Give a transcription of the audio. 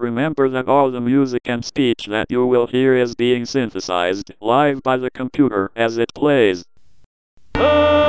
Remember that all the music and speech that you will hear is being synthesized live by the computer as it plays.